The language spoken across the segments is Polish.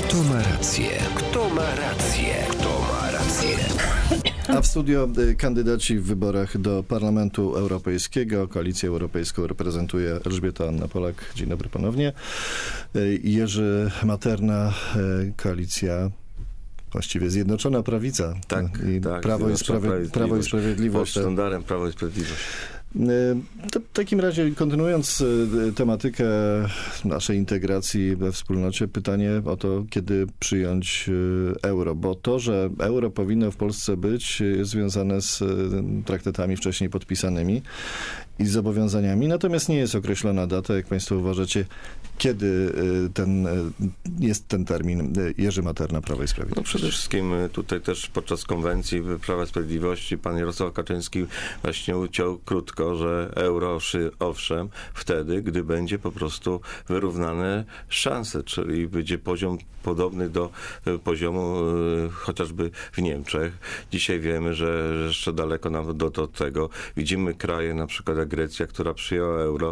Kto ma rację? Kto ma rację? Kto ma rację? A w studio kandydaci w wyborach do Parlamentu Europejskiego. Koalicję Europejską reprezentuje Elżbieta Anna Polak. Dzień dobry ponownie. Jerzy Materna, Koalicja, właściwie Zjednoczona Prawica. Tak, Prawo i Sprawiedliwość. Pod sztandarem Prawo i Sprawiedliwość. To w takim razie, kontynuując tematykę naszej integracji we wspólnocie, pytanie o to, kiedy przyjąć euro, bo to, że euro powinno w Polsce być, jest związane z traktatami wcześniej podpisanymi i z zobowiązaniami, natomiast nie jest określona data, jak państwo uważacie, kiedy jest ten termin. Jerzy Materna, Prawo i Sprawiedliwość. No przede wszystkim tutaj też podczas konwencji Prawa i Sprawiedliwości pan Jarosław Kaczyński właśnie uciął krótko, że euro owszem wtedy, gdy będzie po prostu wyrównane szanse, czyli będzie poziom podobny do poziomu chociażby w Niemczech. Dzisiaj wiemy, że jeszcze daleko nam do tego. Widzimy kraje, na przykład jak Grecja, która przyjęła euro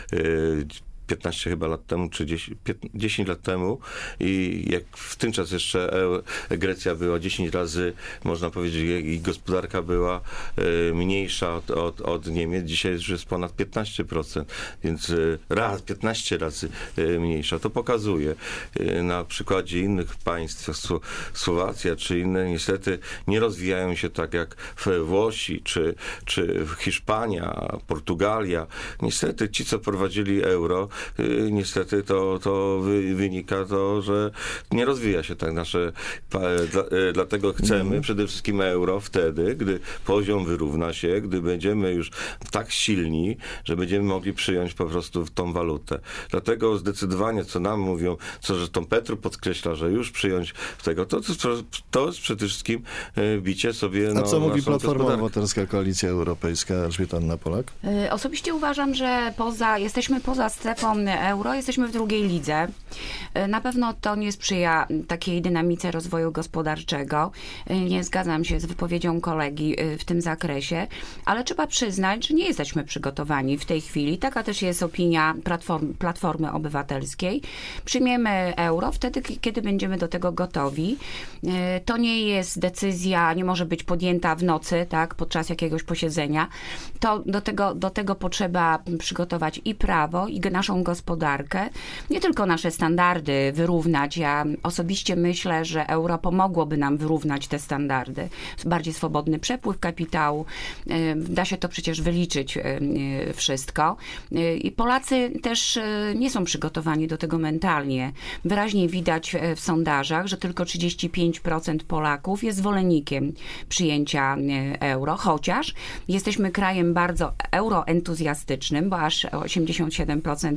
15 chyba lat temu, czy 10 lat temu i jak w tym czas jeszcze Grecja była 10 razy, można powiedzieć, i gospodarka była mniejsza od Niemiec. Dzisiaj już jest ponad 15%, więc 15 razy mniejsza. To pokazuje na przykładzie innych państw, Słowacja czy inne, niestety nie rozwijają się tak jak Włosi, czy Hiszpania, Portugalia. Niestety ci, co prowadzili euro, niestety to wynika to, że nie rozwija się tak nasze... Dlatego chcemy przede wszystkim euro wtedy, gdy poziom wyrówna się, gdy będziemy już tak silni, że będziemy mogli przyjąć po prostu tą walutę. Dlatego zdecydowanie, co nam mówią, co zresztą Petru podkreśla, że już przyjąć tego, to jest przede wszystkim bicie sobie... A co mówi Platforma Obywatelska, Koalicja Europejska, Elżbieta Anna Polak? Osobiście uważam, że jesteśmy poza strefą euro, jesteśmy w drugiej lidze. Na pewno to nie sprzyja takiej dynamice rozwoju gospodarczego. Nie zgadzam się z wypowiedzią kolegi w tym zakresie, ale trzeba przyznać, że nie jesteśmy przygotowani w tej chwili. Taka też jest opinia Platformy Obywatelskiej. Przyjmiemy euro wtedy, kiedy będziemy do tego gotowi. To nie jest decyzja, nie może być podjęta w nocy, tak, podczas jakiegoś posiedzenia. To do tego potrzeba przygotować i prawo, i naszą gospodarkę, nie tylko nasze standardy wyrównać. Ja osobiście myślę, że euro pomogłoby nam wyrównać te standardy. Bardziej swobodny przepływ kapitału. Da się to przecież wyliczyć wszystko. I Polacy też nie są przygotowani do tego mentalnie. Wyraźnie widać w sondażach, że tylko 35% Polaków jest zwolennikiem przyjęcia euro, chociaż jesteśmy krajem bardzo euroentuzjastycznym, bo aż 87%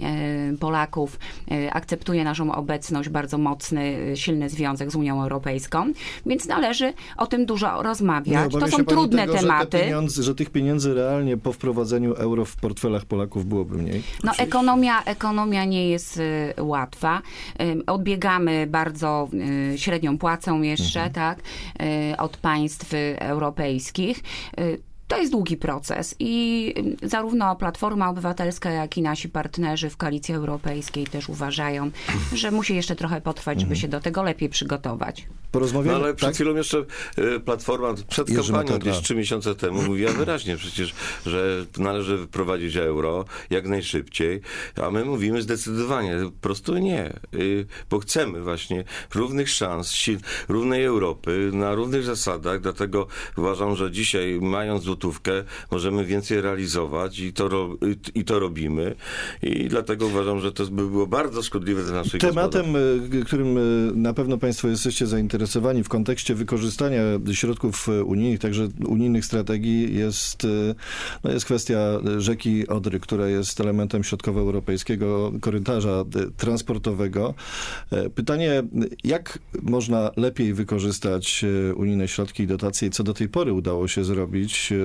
Polaków akceptuje naszą obecność, bardzo mocny, silny związek z Unią Europejską, więc należy o tym dużo rozmawiać. To są trudne tematy. Że tych pieniędzy realnie po wprowadzeniu euro w portfelach Polaków byłoby mniej? No ekonomia nie jest łatwa. Odbiegamy bardzo średnią płacą jeszcze, tak, od państw europejskich. To jest długi proces i zarówno Platforma Obywatelska, jak i nasi partnerzy w Koalicji Europejskiej też uważają, że musi jeszcze trochę potrwać, żeby się do tego lepiej przygotować. No, ale przed chwilą jeszcze Platforma przed kampanią gdzieś 3 miesiące temu mówiła wyraźnie przecież, że należy wprowadzić euro jak najszybciej, a my mówimy zdecydowanie, po prostu nie, bo chcemy właśnie równych szans, równej Europy, na równych zasadach, dlatego uważam, że dzisiaj mając złotówkę możemy więcej realizować i to robimy i dlatego uważam, że to by było bardzo szkodliwe dla naszej Tematem, którym na pewno państwo jesteście zainteresowani w kontekście wykorzystania środków unijnych, także unijnych strategii jest kwestia rzeki Odry, która jest elementem środkowoeuropejskiego korytarza transportowego. Pytanie, jak można lepiej wykorzystać unijne środki i dotacje i co do tej pory udało się zrobić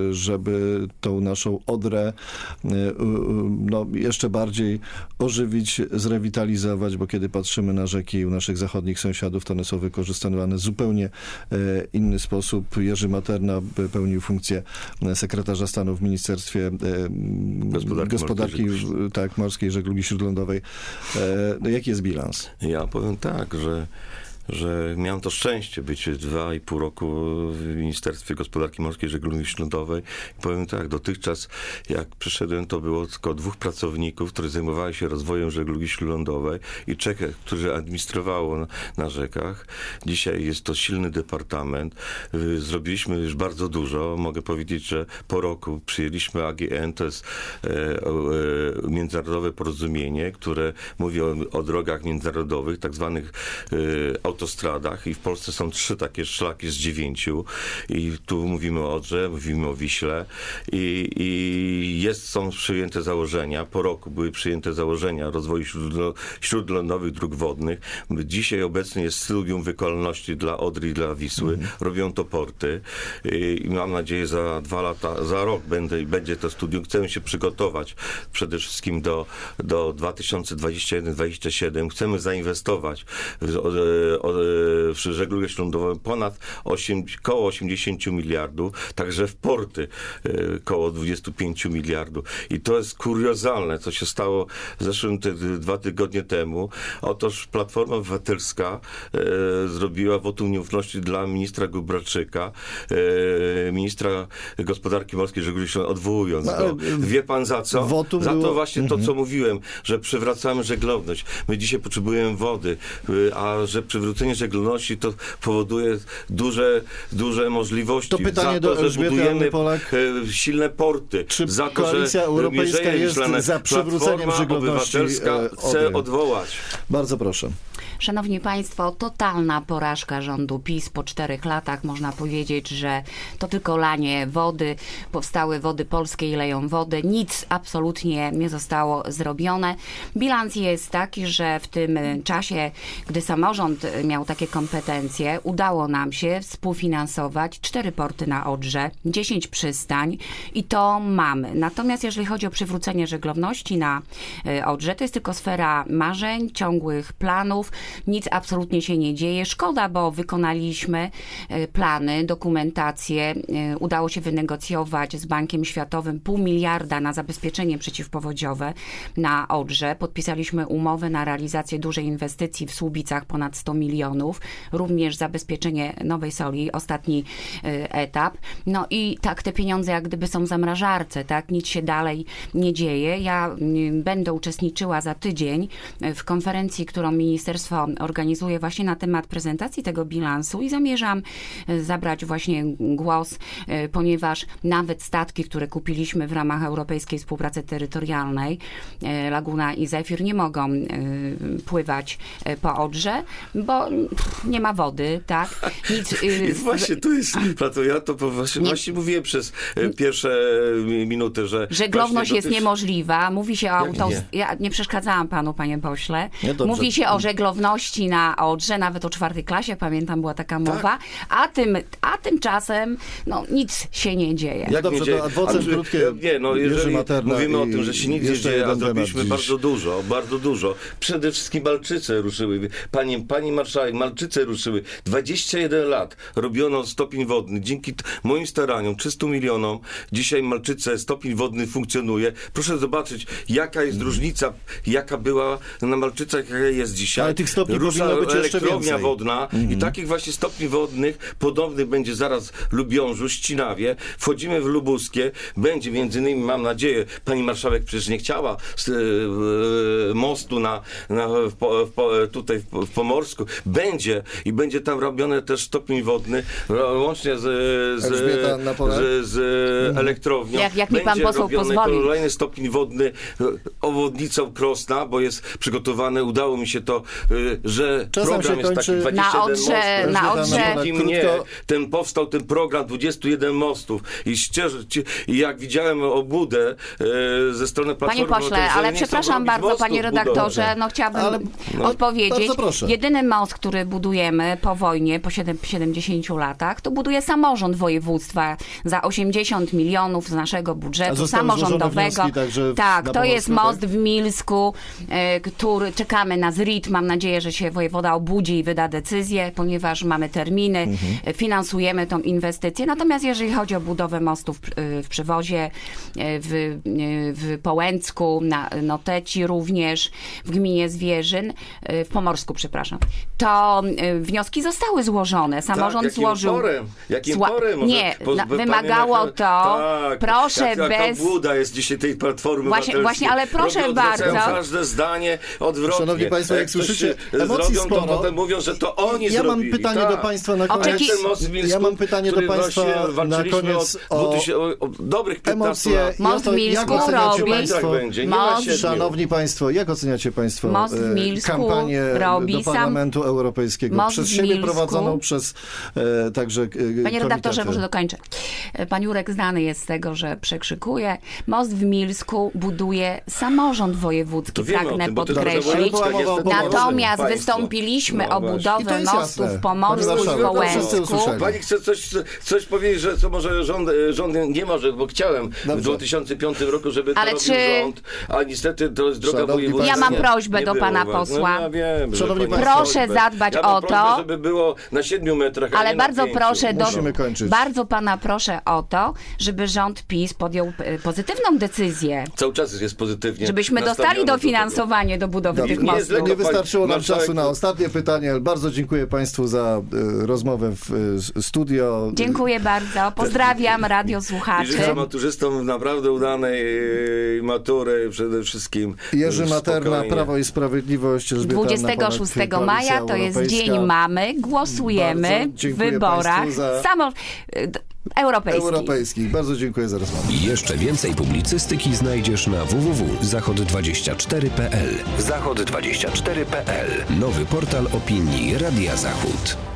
żeby tą naszą Odrę jeszcze bardziej ożywić, zrewitalizować, bo kiedy patrzymy na rzeki u naszych zachodnich sąsiadów, to one są wykorzystywane w zupełnie inny sposób. Jerzy Materna pełnił funkcję sekretarza stanu w Ministerstwie Gospodarki Morskiej i Żeglugi Śródlądowej. Jaki jest bilans? Ja powiem tak, że miałem to szczęście być 2,5 roku w Ministerstwie Gospodarki Morskiej i Żeglugi Śródlądowej. I powiem tak, dotychczas jak przyszedłem, to było tylko 2 pracowników, którzy zajmowali się rozwojem żeglugi śródlądowej i 3, którzy administrowało na rzekach. Dzisiaj jest to silny departament. Zrobiliśmy już bardzo dużo. Mogę powiedzieć, że po roku przyjęliśmy AGN, to jest międzynarodowe porozumienie, które mówi o drogach międzynarodowych, tak zwanych autostradach i w Polsce są 3 takie szlaki z 9 i tu mówimy o Odrze, mówimy o Wiśle i są przyjęte założenia, po roku były przyjęte założenia rozwoju śródlądowych dróg wodnych. Dzisiaj obecnie jest studium wykonalności dla Odry i dla Wisły. Robią to porty i mam nadzieję za 2 lata, za rok będzie to studium. Chcemy się przygotować przede wszystkim do 2021-2027. Chcemy zainwestować w żeglugę śródlądową ponad koło 80 miliardów, także w porty koło 25 miliardów. I to jest kuriozalne, co się stało zeszłym 2 tygodnie temu. Otóż Platforma Obywatelska zrobiła wotum nieufności dla ministra Gróbarczyka, ministra Gospodarki Morskiej i Żeglugi Śródlądowej, odwołując go. Wie pan za co? Za to właśnie to, co mówiłem, że przywracamy żeglowność. My dzisiaj potrzebujemy wody, a że przywrócenie żeglowności to powoduje duże możliwości. To pytanie do Elżbiety Anny Polak. Silne porty. Czy za to, Koalicja Europejska jest za przywróceniem Platforma żeglowności? Obywatelska chce odwołać. Bardzo proszę. Szanowni Państwo, totalna porażka rządu PiS po 4 latach. Można powiedzieć, że to tylko lanie wody. Powstały Wody Polskie i leją wodę. Nic absolutnie nie zostało zrobione. Bilans jest taki, że w tym czasie, gdy samorząd miał takie kompetencje, udało nam się współfinansować 4 porty na Odrze, 10 przystań i to mamy. Natomiast jeżeli chodzi o przywrócenie żeglowności na Odrze, to jest tylko sfera marzeń, ciągłych planów. Nic absolutnie się nie dzieje. Szkoda, bo wykonaliśmy plany, dokumentację. Udało się wynegocjować z Bankiem Światowym 0,5 miliarda na zabezpieczenie przeciwpowodziowe na Odrze. Podpisaliśmy umowę na realizację dużej inwestycji w Słubicach, ponad 100 milionów. Również zabezpieczenie Nowej Soli, ostatni etap. No i tak te pieniądze jak gdyby są w zamrażarce, tak? Nic się dalej nie dzieje. Ja będę uczestniczyła za tydzień w konferencji, którą ministerstwo organizuje właśnie na temat prezentacji tego bilansu i zamierzam zabrać właśnie głos, ponieważ nawet statki, które kupiliśmy w ramach Europejskiej Współpracy Terytorialnej, Laguna i Zefir, nie mogą pływać po Odrze, bo nie ma wody, tak? Nic, właśnie tu jest, ja to właśnie mówiłem przez pierwsze minuty, że żeglowność jest niemożliwa. Mówi się o Ja nie przeszkadzałam panu, panie pośle. Mówi się o żeglowności na Odrze, nawet o 4. klasie, pamiętam, była taka mowa, a tymczasem nic się nie dzieje. Jak dobrze, to adwocem krótkie. Jeżeli mówimy o tym, że się nic nie dzieje, a zrobiliśmy bardzo dużo. Przede wszystkim Malczyce ruszyły. Pani marszałek, Malczyce ruszyły. 21 lat robiono stopień wodny. Dzięki moim staraniom, 300 milionom, dzisiaj Malczyce, stopień wodny funkcjonuje. Proszę zobaczyć, jaka jest różnica, jaka była na Malczycach, jaka jest dzisiaj. Ale tych stopni powinno być jeszcze elektrownia wodna i takich właśnie stopni wodnych podobnych będzie zaraz w Lubiążu, Ścinawie. Wchodzimy w Lubuskie. Będzie między innymi, mam nadzieję, pani marszałek przecież nie chciała mostu tutaj w Pomorsku. Będzie tam robione też stopień wodny łącznie z elektrownią. Jak mi pan poseł pozwoli. Kolejny stopień wodny obwodnicą Krosna, bo jest przygotowane, udało mi się to że Czasem program się jest taki kończy 21 na mostów. Odrze. Dzięki mnie powstał ten program 21 mostów i jak widziałem obłudę ze strony Platformy Panie pośle, ale przepraszam bardzo, panie redaktorze, chciałabym odpowiedzieć. Bardzo proszę. Jedyny most, który budujemy po wojnie, po 70 latach, to buduje samorząd województwa za 80 milionów z naszego budżetu samorządowego. Tak, to jest most w Milsku, który czekamy na ZRIT. Mam nadzieję, że się wojewoda obudzi i wyda decyzję, ponieważ mamy terminy, finansujemy tą inwestycję. Natomiast jeżeli chodzi o budowę mostów w Przywozie, w Połęcku, na Noteci również, w gminie Zwierzyn, w Pomorsku, przepraszam, to wnioski zostały złożone. Samorząd złożył... Jakim porem? Nie, wymagało to, tak, proszę jaka obłuda jest dzisiaj tej Platformy Właśnie, ale proszę bardzo. Każde zdanie odwrotnie. Szanowni państwo, jak słyszycie, emocji zrobią, sporo. to potem mówią, że to oni zrobili. Mam pytanie do państwa na koniec. Ja mam pytanie do państwa na koniec o dobrych 15 emocje. lat. Most w Milsku robi. Szanowni państwo, jak oceniacie państwo kampanię do Parlamentu Europejskiego? Przez siebie prowadzoną przez także Panie redaktorze, może dokończę. Pan Jurek znany jest z tego, że przekrzykuje. Most w Milsku buduje samorząd wojewódzki, pragnę podkreślić. Natomiast wystąpiliśmy o budowę mostów w Pomorsku i Połęcku. Pani chce coś powiedzieć, że co może rząd nie może, bo chciałem w 2005 roku, żeby to robił rząd, a niestety to jest droga wojewódzka. Ja mam prośbę do pana posła. Proszę zadbać o to, żeby było na 7 metrach, ale bardzo proszę, bardzo pana proszę o to, żeby rząd PiS podjął pozytywną decyzję. Cały czas jest pozytywnie. Żebyśmy dostali dofinansowanie do budowy tych mostów. Nie wystarczyło nam czasu na ostatnie pytanie, ale bardzo dziękuję państwu za rozmowę w studio. Dziękuję bardzo. Pozdrawiam radiosłuchaczy. Życzę maturzystom naprawdę udanej matury przede wszystkim. Jerzy Materna, Prawo i Sprawiedliwość. 26 maja to jest Dzień Mamy. Głosujemy w wyborach europejskich. Bardzo dziękuję za rozmowę. Jeszcze więcej publicystyki znajdziesz na www.zachod24.pl. Zachod24.pl. Nowy portal opinii Radia Zachód.